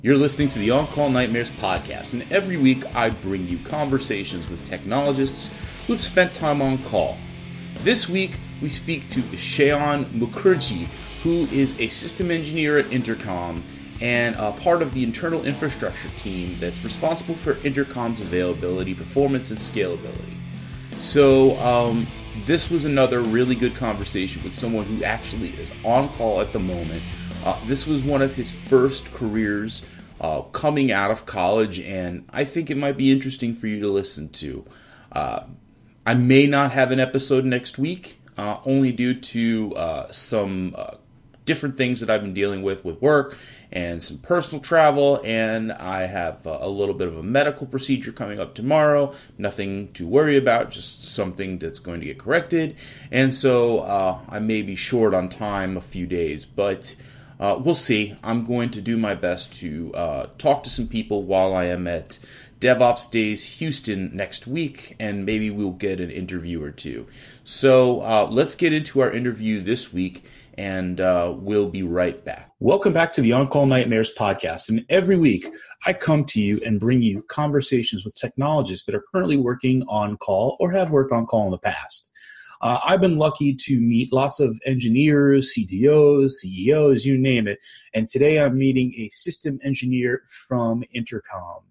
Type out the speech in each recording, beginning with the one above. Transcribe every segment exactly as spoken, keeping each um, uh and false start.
You're listening to the On-Call Nightmares podcast, and every week I bring you conversations with technologists who've spent time on call. This week we speak to Shayan Mukherjee, who is a system engineer at Intercom and a part of the internal infrastructure team that's responsible for Intercom's availability, performance, and scalability. So um, this was another really good conversation with someone who actually is on call at the moment. Uh, this was one of his first careers uh, coming out of college, and I think it might be interesting for you to listen to. Uh, I may not have an episode next week, uh, only due to uh, some uh, different things that I've been dealing with with work and some personal travel, and I have uh, a little bit of a medical procedure coming up tomorrow. Nothing to worry about, just something that's going to get corrected, and so uh, I may be short on time a few days, but Uh, we'll see. I'm going to do my best to uh, talk to some people while I am at DevOps Days Houston next week, and maybe we'll get an interview or two. So uh, let's get into our interview this week, and uh, we'll be right back. Welcome back to the On-Call Nightmares podcast, and every week I come to you and bring you conversations with technologists that are currently working on call or have worked on call in the past. Uh, I've been lucky to meet lots of engineers, C T Os, C E Os, you name it. And today I'm meeting a system engineer from Intercom.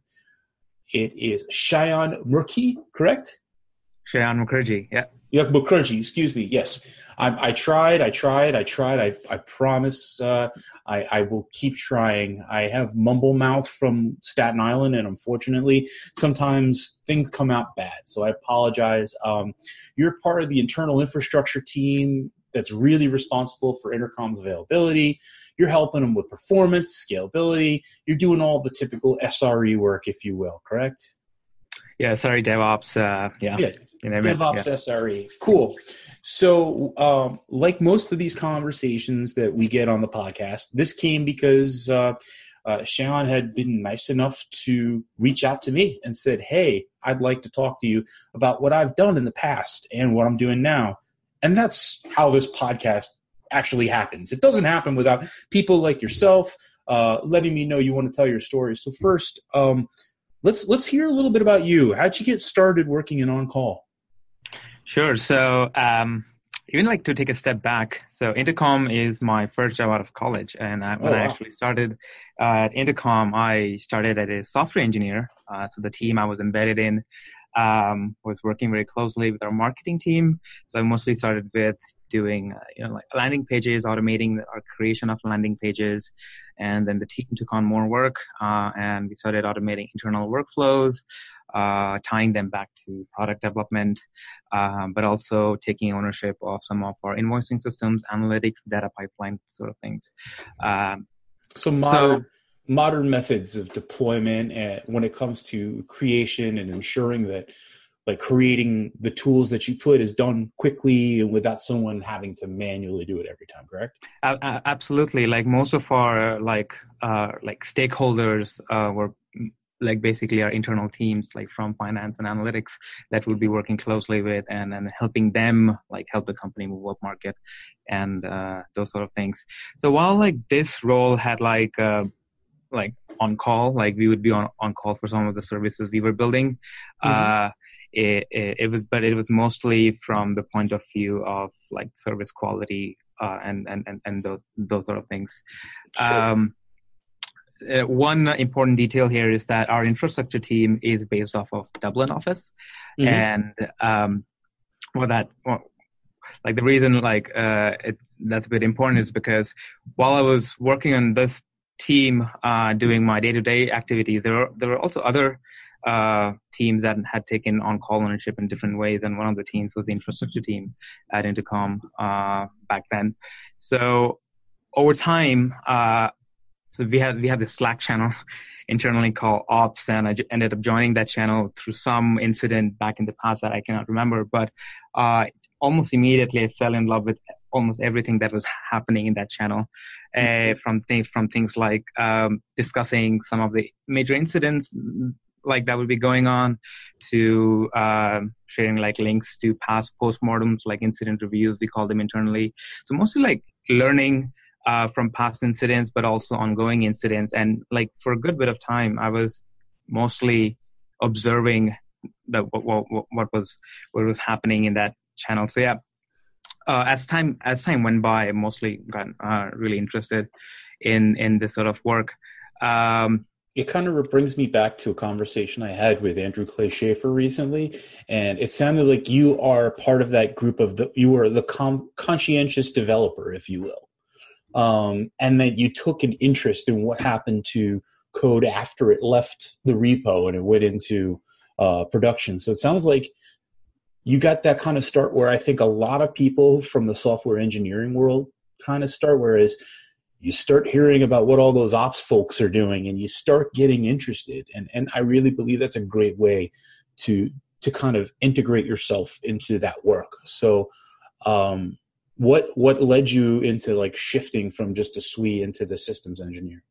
It is Shayan Mukherjee, correct? Shayan Mukherjee, yeah. Yeah, Mukherjee, excuse me. Yes. I, I tried, I tried, I tried. I, I promise uh, I, I will keep trying. I have mumble mouth from Staten Island, and unfortunately, sometimes things come out bad. So I apologize. Um, you're part of the internal infrastructure team that's really responsible for Intercom's availability. You're helping them with performance, scalability. You're doing all the typical S R E work, if you will, correct? Yeah, sorry, DevOps. Uh, yeah. yeah. You know, DevOps yeah. S R E. Cool. So, um, like most of these conversations that we get on the podcast, this came because uh, uh, Shayan had been nice enough to reach out to me and said, hey, I'd like to talk to you about what I've done in the past and what I'm doing now. And that's how this podcast actually happens. It doesn't happen without people like yourself uh, letting me know you want to tell your story. So first, um, let's let's hear a little bit about you. How'd you get started working in on-call? Sure. So um, even like to take a step back. So Intercom is my first job out of college. And I, when oh, wow. I actually started uh, at Intercom, I started as a software engineer. Uh, so the team I was embedded in um, was working very closely with our marketing team. So I mostly started with doing, uh, you know, like landing pages, automating our creation of landing pages. And then the team took on more work uh, and we started automating internal workflows, uh, tying them back to product development, um, but also taking ownership of some of our invoicing systems, analytics, data pipeline sort of things. Um, so modern, so, modern methods of deployment and when it comes to creation and ensuring that like creating the tools that you put is done quickly and without someone having to manually do it every time, correct? Uh, absolutely. Like most of our uh, like uh, like stakeholders uh, were like basically our internal teams, like from finance and analytics, that would be working closely with and, and helping them like help the company move up market and uh, those sort of things. So while like this role had like uh, like on call, like we would be on, on call for some of the services we were building. Mm-hmm. Uh, it, it, it was, but it was mostly from the point of view of like service quality uh, and, and, and, and those, those sort of things. Sure. Um, Uh, one important detail here is that our infrastructure team is based off of Dublin office. Mm-hmm. And um, well, that well, like the reason like uh, it, that's a bit important is because while I was working on this team uh, doing my day-to-day activities, there were, there were also other uh, teams that had taken on-call ownership in different ways. And one of the teams was the infrastructure team at Intercom uh, back then. So over time, uh, So we had we had this Slack channel internally called Ops, and I j- ended up joining that channel through some incident back in the past that I cannot remember. But uh, almost immediately, I fell in love with almost everything that was happening in that channel, uh, from things from things like um, discussing some of the major incidents like that would be going on, to uh, sharing like links to past postmortems, like incident reviews, we call them internally. So mostly like learning uh, from past incidents, but also ongoing incidents. And like for a good bit of time, I was mostly observing the what, what, what was what was happening in that channel. So yeah, uh, as time as time went by, I mostly got uh, really interested in in this sort of work. Um, It kind of brings me back to a conversation I had with Andrew Clay Schaefer recently, and it sounded like you are part of that group of the you were the com- conscientious developer, if you will, um, and that you took an interest in what happened to code after it left the repo and it went into uh, production. So it sounds like you got that kind of start where I think a lot of people from the software engineering world kind of start, whereas you start hearing about what all those ops folks are doing and you start getting interested. And and I really believe that's a great way to to kind of integrate yourself into that work. So um, what what led you into like shifting from just a S W E into the systems engineer?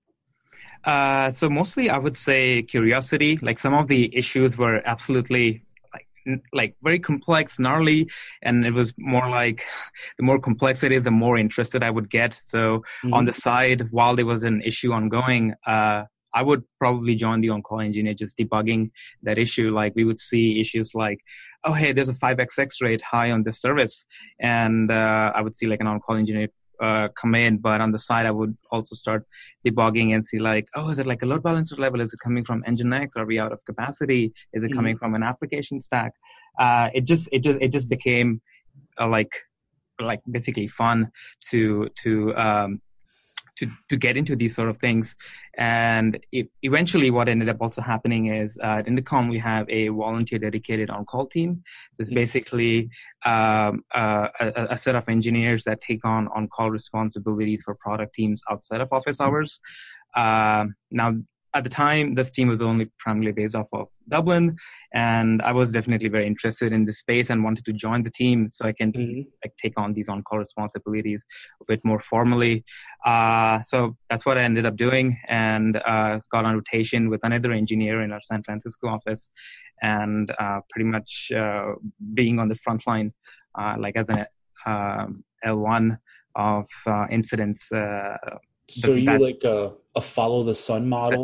Uh, so mostly I would say curiosity. Like some of the issues were absolutely like like very complex, gnarly, and it was more like the more complex it is, the more interested I would get. So mm-hmm. on the side, while there was an issue ongoing, uh, I would probably join the on-call engineer just debugging that issue. Like we would see issues like, oh, hey, there's a five X X rate high on this service. And uh, I would see like an on-call engineer Uh, come in, but on the side I would also start debugging and see like, oh, is it like a load balancer level? Is it coming from Nginx? Are we out of capacity? Is it coming mm-hmm. from an application stack? Uh, it just it just it just became uh, like like basically fun to to um, to to get into these sort of things. And it, eventually what ended up also happening is uh, at Indicom we have a volunteer dedicated on-call team. So it's basically um, uh, a, a set of engineers that take on on-call responsibilities for product teams outside of office hours. Uh, now, at the time, this team was only primarily based off of Dublin, and I was definitely very interested in this space and wanted to join the team so I can mm-hmm. like take on these on-call responsibilities a bit more formally. Uh, so that's what I ended up doing, and uh, got on rotation with another engineer in our San Francisco office, and uh, pretty much uh, being on the front line, uh, like as an uh, L one of uh, incidents. Uh, So you that, like a, a follow the sun model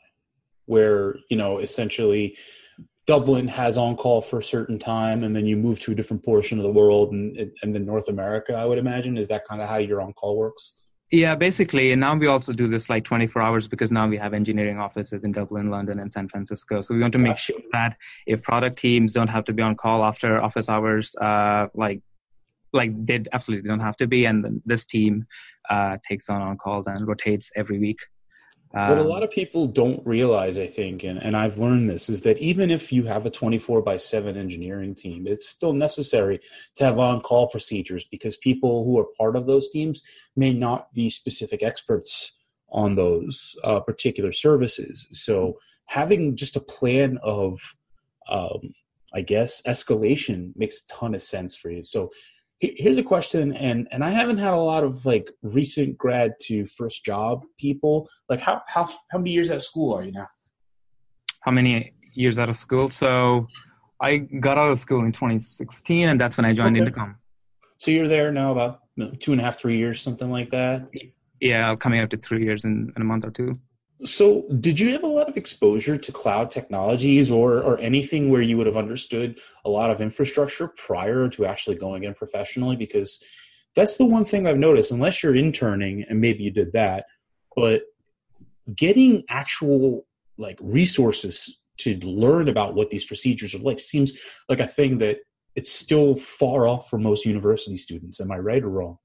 where, you know, essentially Dublin has on call for a certain time and then you move to a different portion of the world and, and then North America, I would imagine. Is that kind of how your on call works? Yeah, basically. And now we also do this like twenty-four hours because now we have engineering offices in Dublin, London, and San Francisco. So we want to make gotcha. sure that if product teams don't have to be on call after office hours, uh, like like they absolutely don't have to be, and this team uh, takes on on calls and rotates every week. Um, what a lot of people don't realize, I think, and, and I've learned this, is that even if you have a twenty-four by seven engineering team, it's still necessary to have on-call procedures because people who are part of those teams may not be specific experts on those uh, particular services. So having just a plan of, um, I guess, escalation makes a ton of sense for you. So here's a question, and, and I haven't had a lot of like recent grad to first job people. Like how how how many years out of school are you now? How many years out of school? So I got out of school in twenty sixteen, and that's when I joined okay. Indicom. So you're there now about two and a half, three years, something like that? Yeah, coming up to three years in, in a month or two. So did you have a lot of exposure to cloud technologies or, or anything where you would have understood a lot of infrastructure prior to actually going in professionally? Because that's the one thing I've noticed, unless you're interning, and maybe you did that, but getting actual like resources to learn about what these procedures are like seems like a thing that it's still far off for most university students. Am I right or wrong?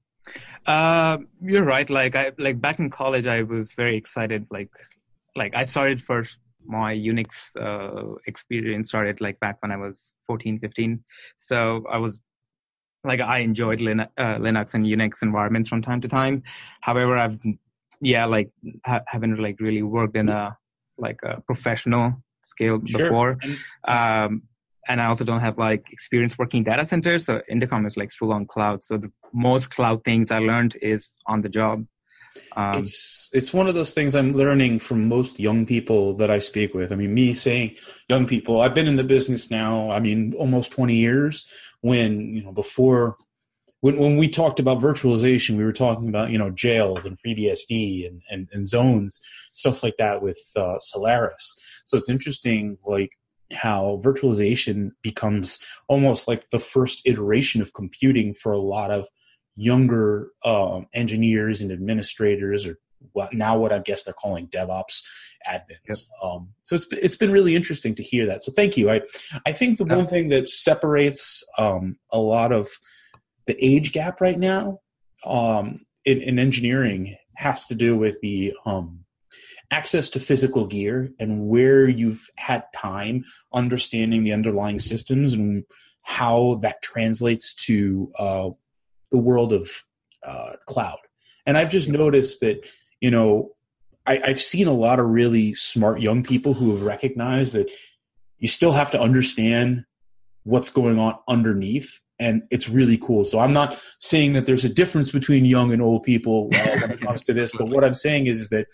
Uh, you're right. Like I, like back in college, I was very excited. Like, like I started first, my Unix, uh, experience started like back when I was fourteen, fifteen. So I was like, I enjoyed Linux, uh, Linux and Unix environments from time to time. However, I've, yeah, like ha- haven't like really worked in a, like a professional scale sure. before. Um, And I also don't have like experience working data centers. So Indicom is like full on cloud. So the most cloud things I learned is on the job. Um, it's it's one of those things I'm learning from most young people that I speak with. I mean, me saying young people, I've been in the business now, I mean, almost twenty years when, you know, before when when we talked about virtualization, we were talking about, you know, jails and FreeBSD and, and, and zones, stuff like that with uh, Solaris. So it's interesting, like, how virtualization becomes almost like the first iteration of computing for a lot of younger um, engineers and administrators, or what, now what I guess they're calling DevOps admins. Yep. Um, so it's it's been really interesting to hear that. So thank you. I I think the one uh, thing that separates um, a lot of the age gap right now um, in, in engineering has to do with the um, access to physical gear and where you've had time understanding the underlying systems and how that translates to uh, the world of uh, cloud. And I've just noticed that, you know, I, I've seen a lot of really smart young people who have recognized that you still have to understand what's going on underneath. And it's really cool. So I'm not saying that there's a difference between young and old people uh, when it comes to this, but what I'm saying is, is that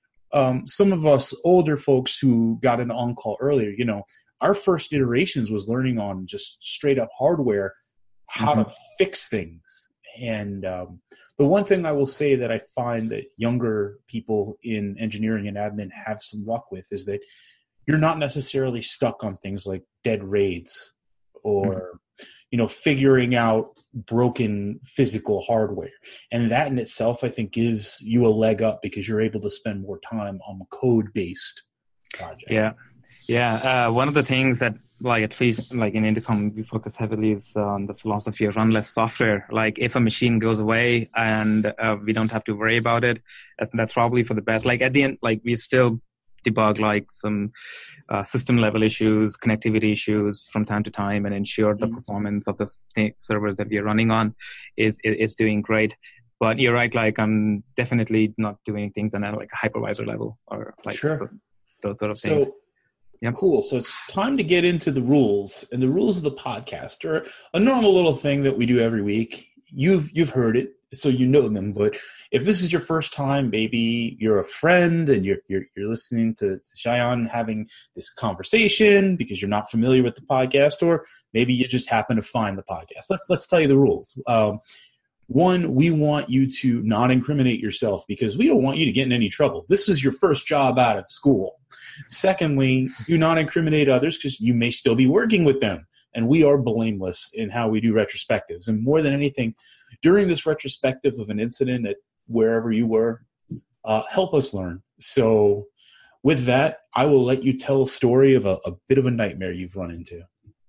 um, some of us older folks who got into on-call earlier, you know, our first iterations was learning on just straight up hardware how mm-hmm. to fix things. And um, the one thing I will say that I find that younger people in engineering and admin have some luck with is that you're not necessarily stuck on things like dead raids or, mm-hmm. you know, figuring out broken physical hardware. And that in itself, I think, gives you a leg up because you're able to spend more time on code-based projects. Yeah. Yeah. Uh, one of the things that, like, at least like in Intercom, we focus heavily is on the philosophy of run less software. Like, if a machine goes away and uh, we don't have to worry about it, that's, that's probably for the best. Like, at the end, like, we still debug like some uh, system level issues, connectivity issues from time to time, and ensure the mm-hmm. performance of the th- server that we are running on is, is is doing great. But you're right, like, I'm definitely not doing things on a like a hypervisor level or like sure. th- those sort of things. So, yep. Cool. So it's time to get into the rules, and the rules of the podcast are a normal little thing that we do every week. You've you've heard it, so you know them. But if this is your first time, maybe you're a friend and you're you're, you're listening to, to Shayan having this conversation because you're not familiar with the podcast, or maybe you just happen to find the podcast. Let's let's tell you the rules. Um, One, we want you to not incriminate yourself because we don't want you to get in any trouble. This is your first job out of school. Secondly, do not incriminate others because you may still be working with them. And we are blameless in how we do retrospectives. And more than anything, during this retrospective of an incident at wherever you were, uh, help us learn. So with that, I will let you tell a story of a, a bit of a nightmare you've run into.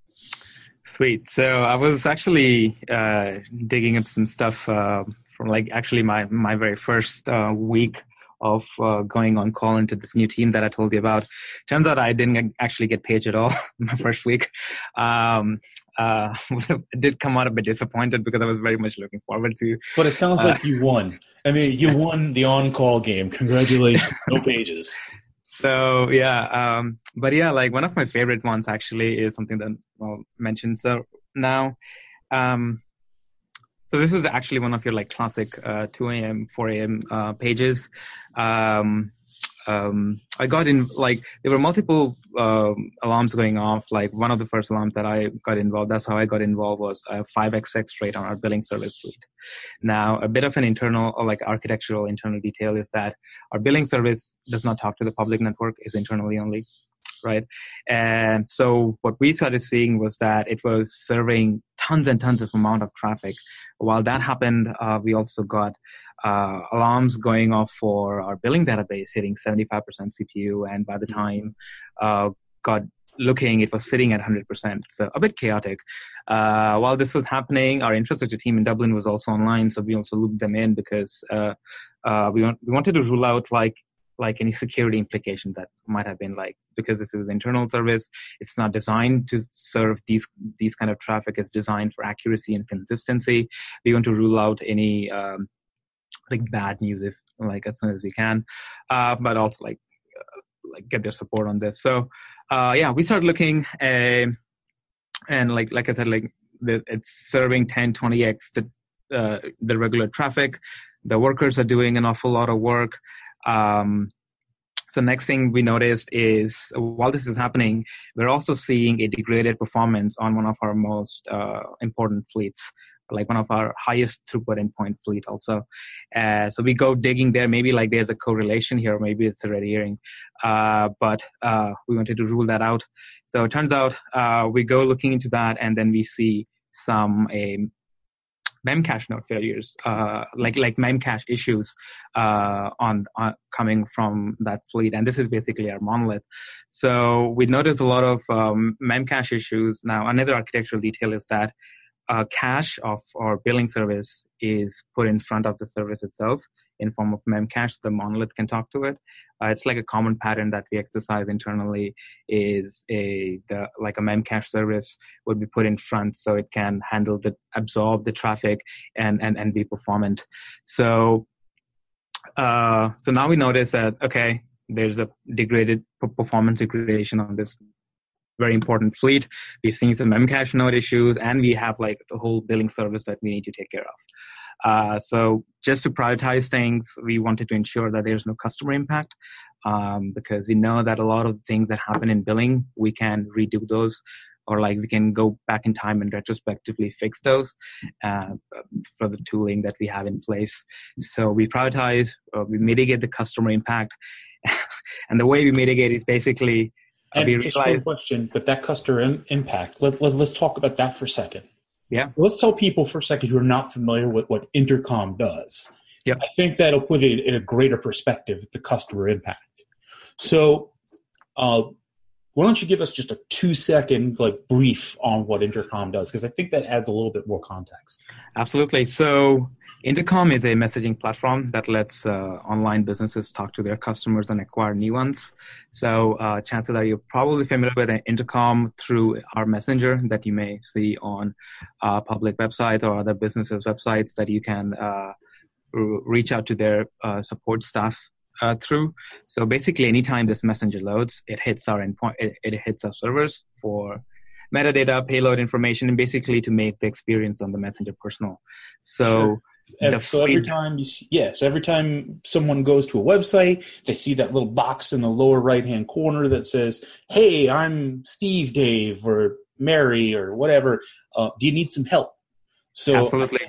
Sweet. So I was actually uh, digging up some stuff uh, from like actually my, my very first uh, week of uh, going on call into this new team that I told you about. Turns out I didn't actually get paid at all my first week. Um, uh, did come out a bit disappointed because I was very much looking forward to. But it sounds uh, like you won. I mean, you won the on-call game. Congratulations. No pages. So yeah, um, but yeah, like one of my favorite ones actually is something that I'll mention. So now, um, so this is actually one of your like classic uh, two a.m., four a.m. Uh, pages. Um, um, I got in like there were multiple um, alarms going off. Like one of the first alarms that I got involved, that's how I got involved, was a five X X rate on our billing service suite. Now, a bit of an internal or like architectural internal detail is that our billing service does not talk to the public network; is internally only, right? And so what we started seeing was that it was serving tons and tons of amount of traffic. While that happened, uh, we also got uh, alarms going off for our billing database hitting seventy-five percent C P U, and by the time uh, got looking, it was sitting at one hundred percent. So a bit chaotic. Uh, while this was happening, our infrastructure team in Dublin was also online, so we also looped them in because uh, uh, we, want, we wanted to rule out like like any security implication that might have been like, because this is an internal service, it's not designed to serve these these kind of traffic. It's designed for accuracy and consistency. We want to rule out any um, like bad news if like as soon as we can, uh, but also like uh, like get their support on this. So uh, yeah, we started looking, uh, and like like I said, like the, it's serving ten, twenty x the uh, the regular traffic. The workers are doing an awful lot of work. Um, so next thing we noticed is while this is happening, we're also seeing a degraded performance on one of our most uh, important fleets, like one of our highest throughput endpoint fleet also. Uh, so we go digging there. Maybe like there's a correlation here, or maybe it's a red herring. Uh, but uh, we wanted to rule that out. So it turns out uh, we go looking into that, and then we see some a Memcache node failures, uh, like like Memcache issues uh, on, on coming from that fleet, and this is basically our monolith. So we noticed a lot of um, Memcache issues. Now, another architectural detail is that a cache of our billing service is put in front of the service itself in form of Memcache. The monolith can talk to it. Uh, it's like a common pattern that we exercise internally. Is a the like a Memcache service would be put in front so it can handle the absorb the traffic and and and be performant. So uh, so now we notice that okay, there's a degraded performance degradation on this very important fleet. We've seen some Memcache node issues, and we have like the whole billing service that we need to take care of. Uh, so just to prioritize things, we wanted to ensure that there's no customer impact, um, because we know that a lot of the things that happen in billing, we can redo those, or like we can go back in time and retrospectively fix those uh, for the tooling that we have in place. So we prioritize, uh, we mitigate the customer impact. And the way we mitigate is basically And we just realize, one question, but that customer im- impact, let, let, let's talk about that for a second. Yeah. Let's tell people for a second who are not familiar with what Intercom does. Yep. I think that'll put it in a greater perspective, the customer impact. So uh, why don't you give us just a two-second like brief on what Intercom does, because I think that adds a little bit more context. Absolutely. So Intercom is a messaging platform that lets uh, online businesses talk to their customers and acquire new ones. So uh, chances are you're probably familiar with Intercom through our messenger that you may see on uh, public websites or other businesses' websites that you can uh, r- reach out to their uh, support staff uh, through. So basically, anytime this messenger loads, it hits our endpoint, it, it hits our servers for metadata, payload information, and basically to make the experience on the messenger personal. So. Sure. The so every time you see, yes, every time someone goes to a website, they see that little box in the lower right-hand corner that says, hey, I'm Steve, Dave, or Mary, or whatever. Uh, do you need some help? So Absolutely.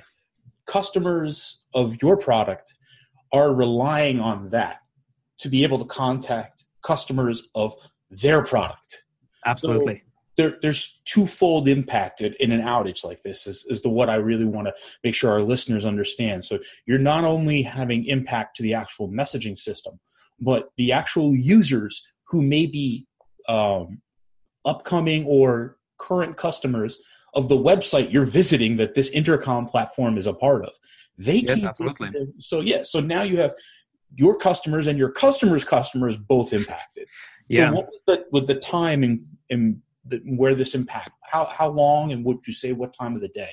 Customers of your product are relying on that to be able to contact customers of their product. Absolutely. So, There, there's twofold impact in an outage like this is, is the what I really want to make sure our listeners understand. So you're not only having impact to the actual messaging system, but the actual users who may be um, upcoming or current customers of the website you're visiting that this Intercom platform is a part of. They yes, can't. absolutely. So yeah, so now you have your customers and your customers' customers both impacted. So Yeah. what was the with the time and in The, where this impact, how how long, and would you say what time of the day?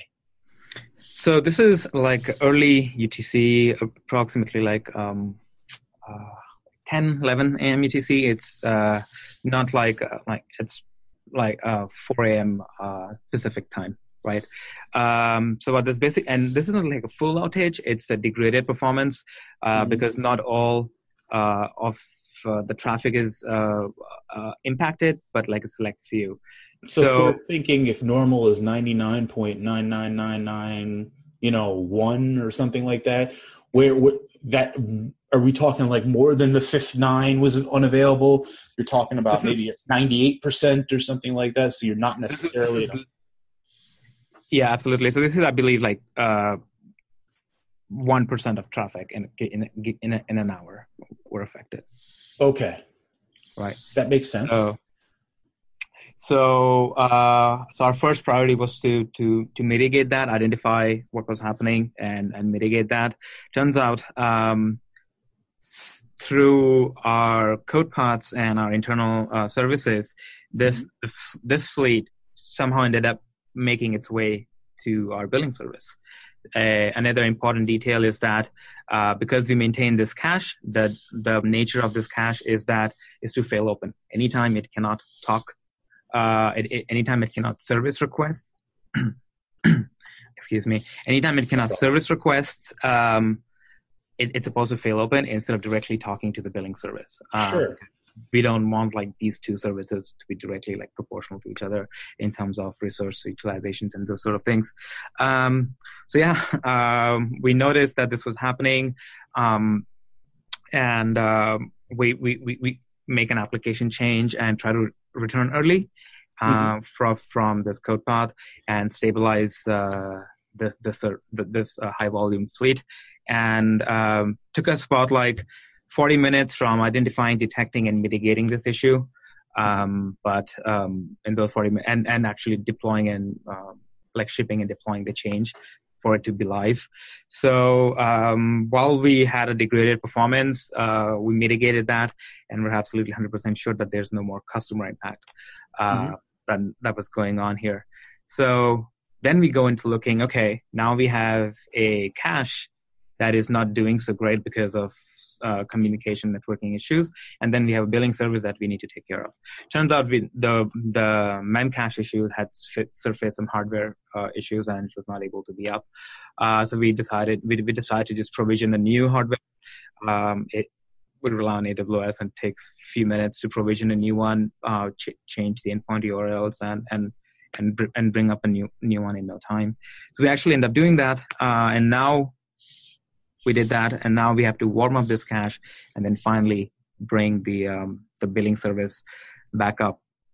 So this is like early U T C, approximately like um, uh, ten, eleven a.m. U T C. It's uh, not like uh, like it's like uh, four a.m. Uh, Pacific time, right? Um, so what this basic, and this is not like a full outage. It's a degraded performance uh, mm-hmm. because not all uh, of Uh, the traffic is uh, uh, impacted, but like a select few. So, so if we're thinking if normal is ninety-nine point nine nine nine nine, you know, one or something like that, where, where that are we talking like more than the fifth nine was unavailable? You're talking about maybe ninety-eight percent or something like that. So you're not necessarily. Is, yeah, absolutely. So this is, I believe, like uh, one percent of traffic in in in, a, in an hour were affected. Okay. Right. That makes sense. So, so, uh, so our first priority was to, to, to mitigate that, identify what was happening and, and mitigate that. Turns out, um, s- through our code paths and our internal uh, services, this, mm-hmm. this fleet somehow ended up making its way to our billing service. Uh, another important detail is that uh, because we maintain this cache, the the nature of this cache is that is to fail open. Anytime it cannot talk, uh, it, it, anytime it cannot service requests, excuse me, anytime it cannot service requests, um, it, it's supposed to fail open instead of directly talking to the billing service. Um, sure. we don't want like these two services to be directly like proportional to each other in terms of resource utilizations and those sort of things. Um, so yeah, um, we noticed that this was happening, um, and um, we, we we we make an application change and try to re- return early uh, mm-hmm. from from this code path and stabilize uh, this this uh, this uh, high volume fleet, and um, took us about like forty minutes from identifying, detecting, and mitigating this issue. Um, but um, in those forty minutes, and, and actually deploying and uh, like shipping and deploying the change for it to be live. So um, while we had a degraded performance, uh, we mitigated that, and we're absolutely one hundred percent sure that there's no more customer impact uh, mm-hmm. that, that was going on here. So then we go into looking, okay, now we have a cache that is not doing so great because of Uh, communication networking issues, and then we have a billing service that we need to take care of. Turns out we, the the memcache issue had fit, surfaced some hardware uh, issues and it was not able to be up. Uh, so we decided we, we decided to just provision a new hardware. Um, it would rely on A W S and takes a few minutes to provision a new one, uh, ch- change the endpoint U R Ls, and and and br- and bring up a new new one in no time. So we actually end up doing that, uh, and now. We did that, and now we have to warm up this cache and then finally bring the um, the billing service back up.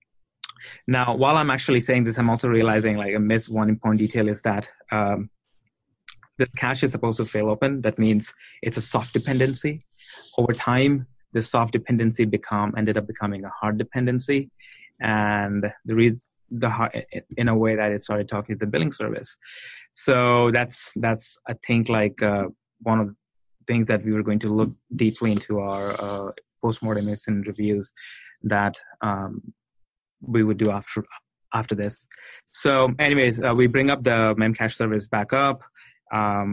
Now, while I'm actually saying this, I'm also realizing like I missed one important detail is that um, the cache is supposed to fail open. That means it's a soft dependency. Over time, the soft dependency become ended up becoming a hard dependency, and the reason the in a way that it started talking to the billing service. So that's that's I think like. Uh, one of the things that we were going to look deeply into our uh, postmortem and reviews that um, we would do after after this. So anyways, uh, we bring up the memcache service back up. Um,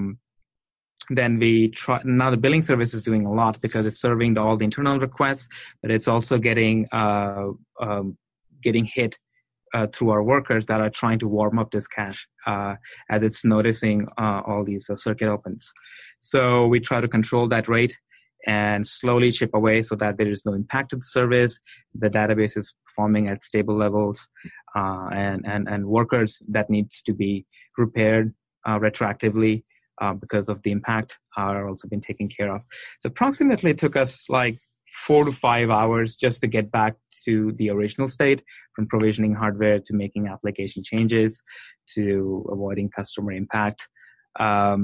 then we try, now the billing service is doing a lot because it's serving all the internal requests, but it's also getting uh, um, getting hit Uh, through our workers that are trying to warm up this cache uh, as it's noticing uh, all these uh, circuit opens. So we try to control that rate and slowly chip away so that there is no impact to the service. The database is performing at stable levels, uh, and, and, and workers that needs to be repaired uh, retroactively uh, because of the impact are also been taken care of. So approximately it took us like four to five hours just to get back to the original state, from provisioning hardware to making application changes to avoiding customer impact. Um,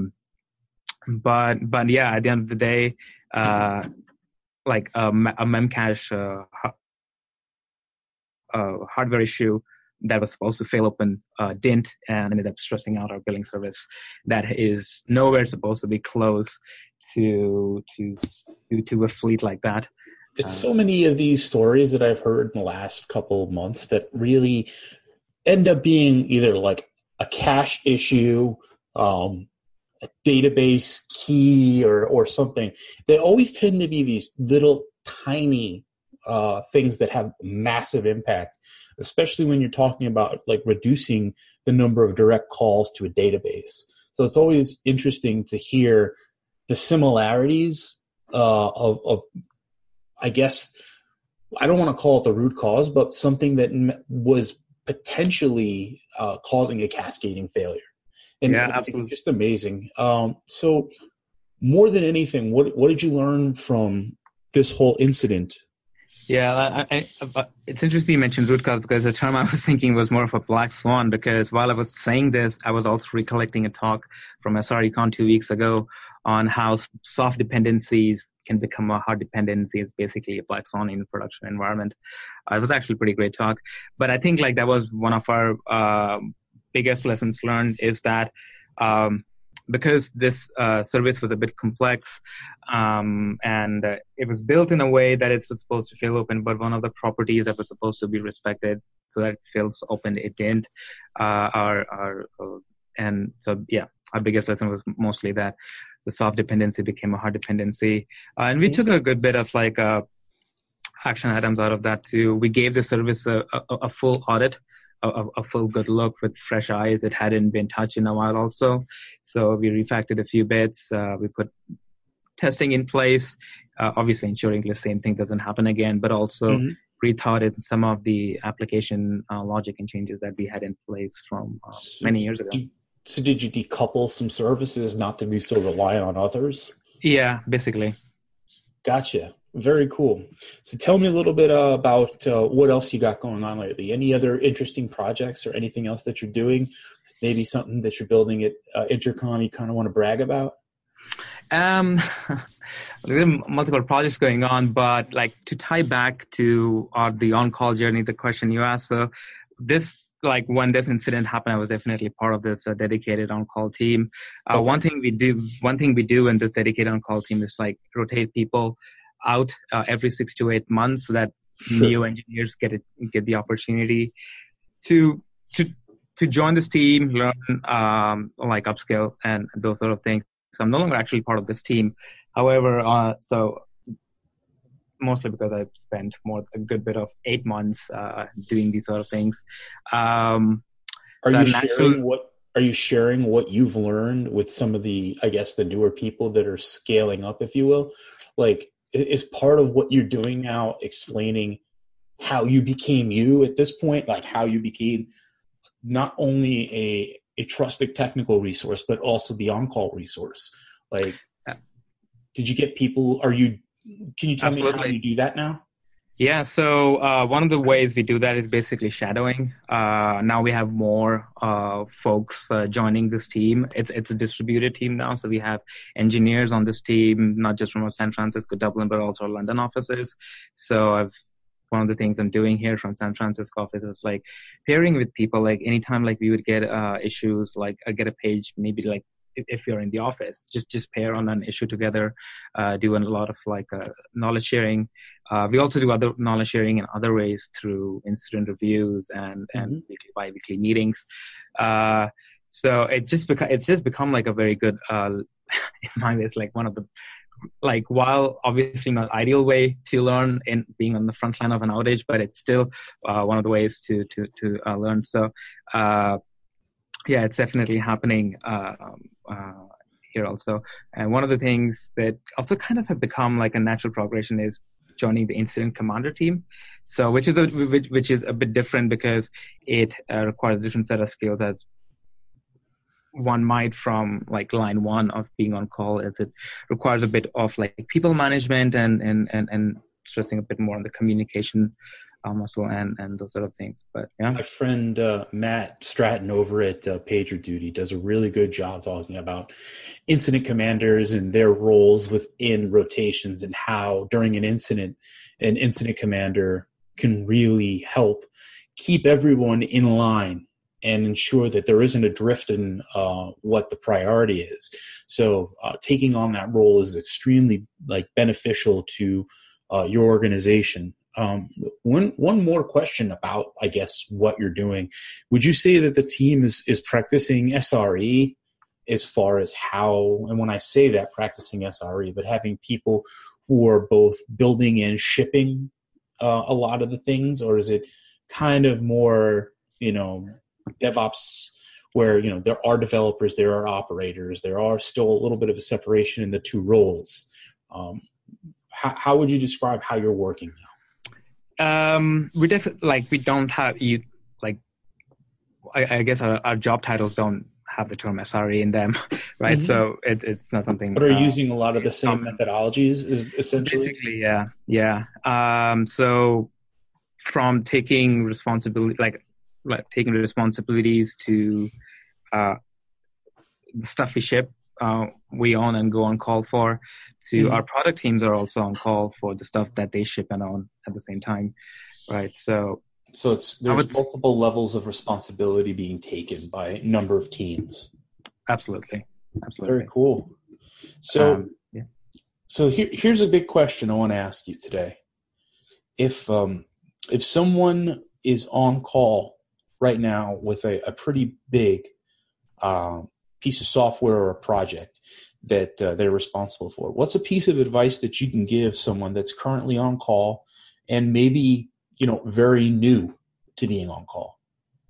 but but yeah, at the end of the day, uh, like a, a memcache uh, uh, hardware issue that was supposed to fail open uh, didn't, and ended up stressing out our billing service that is nowhere supposed to be close to to to, to a fleet like that. It's so many of these stories that I've heard in the last couple of months that really end up being either like a cache issue, um, a database key, or or something. They always tend to be these little tiny uh, things that have massive impact, especially when you're talking about like reducing the number of direct calls to a database. So it's always interesting to hear the similarities uh, of, of I guess, I don't want to call it the root cause, but something that m- was potentially uh, causing a cascading failure. And yeah, absolutely. Just amazing. Um, so more than anything, what what did you learn from this whole incident? Yeah, I, I, I, it's interesting you mentioned root cause, because the term I was thinking was more of a black swan, because while I was saying this, I was also recollecting a talk from SRECon two weeks ago on how soft dependencies can become a hard dependency. It's basically a black swan in a production environment. Uh, it was actually a pretty great talk. But I think like that was one of our uh, biggest lessons learned, is that um, because this uh, service was a bit complex, um, and uh, it was built in a way that it was supposed to fail open, but one of the properties that was supposed to be respected so that it fails open, it didn't. Uh, our, our, uh, and so, yeah, our biggest lesson was mostly that the soft dependency became a hard dependency. Uh, and we took a good bit of like uh, action items out of that too. We gave the service a, a, a full audit, a, a full good look with fresh eyes. It hadn't been touched in a while also. So we refactored a few bits. Uh, we put testing in place, uh, obviously ensuring the same thing doesn't happen again, but also mm-hmm. rethought in some of the application uh, logic and changes that we had in place from uh, so, many years ago. So did you decouple some services not to be so reliant on others? Yeah, basically. Gotcha. Very cool. So tell me a little bit uh, about uh, what else you got going on lately. Any other interesting projects or anything else that you're doing? Maybe something that you're building at uh, Intercom you kind of want to brag about? Um, there are multiple projects going on, but like to tie back to uh, the on-call journey, the question you asked. So this, like when this incident happened, I was definitely part of this uh, dedicated on-call team. Uh, okay. One thing we do, one thing we do in this dedicated on-call team is like rotate people out uh, every six to eight months so that sure. new engineers get it, get the opportunity to to to join this team, learn um, like upskill and those sort of things. So I'm no longer actually part of this team. However, uh, so mostly because I've spent more a good bit of eight months uh, doing these sort of things. Um, are so you natural, sharing what? Are you sharing what you've learned with some of the, I guess, the newer people that are scaling up, if you will? Like, is part of what you're doing now explaining how you became you at this point, like how you became not only a a trusted technical resource, but also the on-call resource? Like, did you get people, are you, can you tell Absolutely. me how you do that now? Yeah, so uh, one of the ways we do that is basically shadowing. Uh, now we have more uh, folks uh, joining this team. It's it's a distributed team now, so we have engineers on this team, not just from our San Francisco, Dublin, but also our London offices. So I've one of the things I'm doing here from San Francisco office is like pairing with people. Like anytime, like we would get uh, issues, like I get a page, maybe like if, if you're in the office, just just pair on an issue together, uh, doing a lot of like uh, knowledge sharing. Uh, we also do other knowledge sharing in other ways through incident reviews and mm-hmm. and weekly, bi-weekly meetings. Uh, so it just beca- it's just become like a very good, uh, in my way, it's like one of the like while obviously not ideal way to learn in being on the front line of an outage, but it's still uh, one of the ways to to to uh, learn. So uh, yeah, it's definitely happening uh, uh, here also. And one of the things that also kind of have become like a natural progression is joining the incident commander team. So which is a which, which is a bit different because it uh, requires a different set of skills as one might from like line one of being on call, as it requires a bit of like people management and and and, and stressing a bit more on the communication uh, muscle and and those sort of things. But yeah, my friend uh, Matt Stratton over at uh, PagerDuty does a really good job talking about incident commanders and their roles within rotations and how during an incident, an incident commander can really help keep everyone in line and ensure that there isn't a drift in uh, what the priority is. So uh, taking on that role is extremely like beneficial to uh, your organization. Um, one one more question about, I guess, what you're doing. Would you say that the team is is practicing S R E as far as how, and when I say that, practicing S R E, but having people who are both building and shipping uh, a lot of the things, or is it kind of more, you know, DevOps, where, you know, there are developers, there are operators, there are still a little bit of a separation in the two roles. Um, how, how would you describe how you're working now? Um, we definitely like we don't have you like I, I guess our, our job titles don't have the term S R E in them, right? Mm-hmm. So it, it's not something. But are uh, using a lot of the same common. methodologies, is essentially. Basically, yeah, yeah. Um, so from taking responsibility, like. like taking responsibilities to uh, the stuff we ship, uh, we own and go on call for, to mm-hmm. our product teams are also on call for the stuff that they ship and own at the same time, right? So so it's there's would, multiple levels of responsibility being taken by a number of teams. Absolutely. Absolutely. Very cool. So, um, yeah. so here, here's a big question I want to ask you today. If um, if someone is on call right now with a, a pretty big uh, piece of software or a project that uh, they're responsible for, what's a piece of advice that you can give someone that's currently on call and maybe, you know, very new to being on call?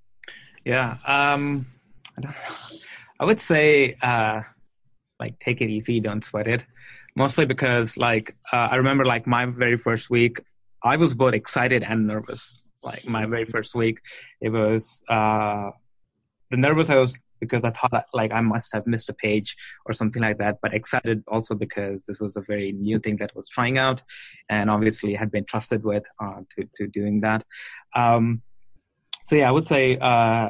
Yeah, um, I, don't know. I would say, uh, like, take it easy, don't sweat it. Mostly because, like, uh, I remember, like, my very first week, I was both excited and nervous. Like, my very first week, it was uh, the nervous I was because I thought, like, I must have missed a page or something like that, but excited also because this was a very new thing that I was trying out, and obviously had been trusted with uh, to to doing that. Um, so yeah, I would say, uh,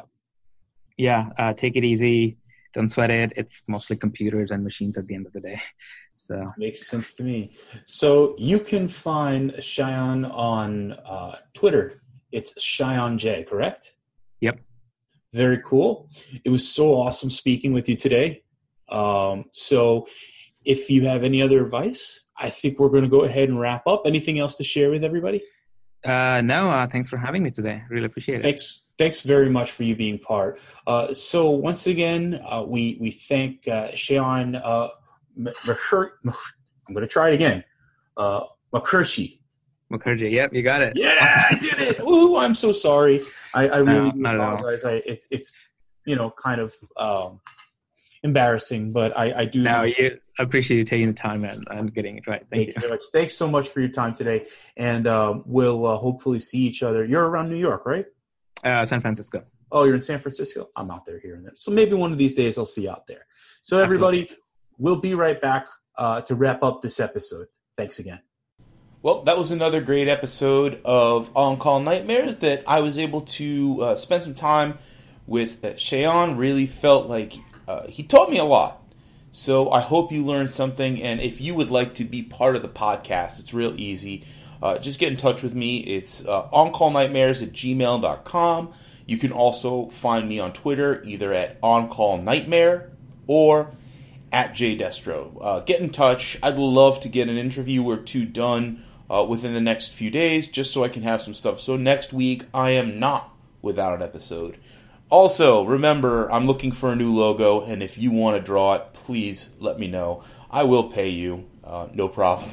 yeah, uh, take it easy, don't sweat it. It's mostly computers and machines at the end of the day. So makes sense to me. So you can find Shayan on uh, Twitter. It's Shayan J, correct? Yep. Very cool. It was so awesome speaking with you today. Um, so if you have any other advice, I think we're going to go ahead and wrap up. Anything else to share with everybody? Uh, no, uh, thanks for having me today. Really appreciate it. Thanks. Thanks very much for you being part. Uh, so once again, uh, we, we thank uh, Shayan uh, M- M- I'm going to try it again. Uh, Mukherjee. Mukherjee, yep, you got it. Yeah, I did it. Ooh, I'm so sorry. I, I really No, do apologize. I, it's, it's, you know, kind of um, embarrassing, but I, I do. No, you, I appreciate you taking the time and, and getting it right. Thank, Thank you. you very much. Thanks so much for your time today, and um, we'll uh, hopefully see each other. You're around New York, right? Uh, San Francisco. Oh, you're in San Francisco? I'm out there here and there. So maybe one of these days I'll see you out there. So everybody, Absolutely. We'll be right back uh, to wrap up this episode. Thanks again. Well, that was another great episode of On-Call Nightmares that I was able to uh, spend some time with. Uh, Shayan really felt like uh, he taught me a lot. So I hope you learned something. And if you would like to be part of the podcast, it's real easy. Uh, just get in touch with me. It's uh, oncallnightmares at gmail dot com. You can also find me on Twitter, either at OnCallNightmare or at JDestro. Uh, get in touch. I'd love to get an interview or two done uh, within the next few days, just so I can have some stuff. So next week, I am not without an episode. Also, remember, I'm looking for a new logo, and if you want to draw it, please let me know. I will pay you. Uh, no problem.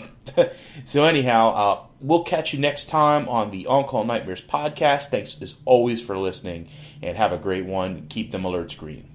So anyhow, uh, we'll catch you next time on the On-Call Nightmares podcast. Thanks as always for listening, and have a great one. Keep them alerts green.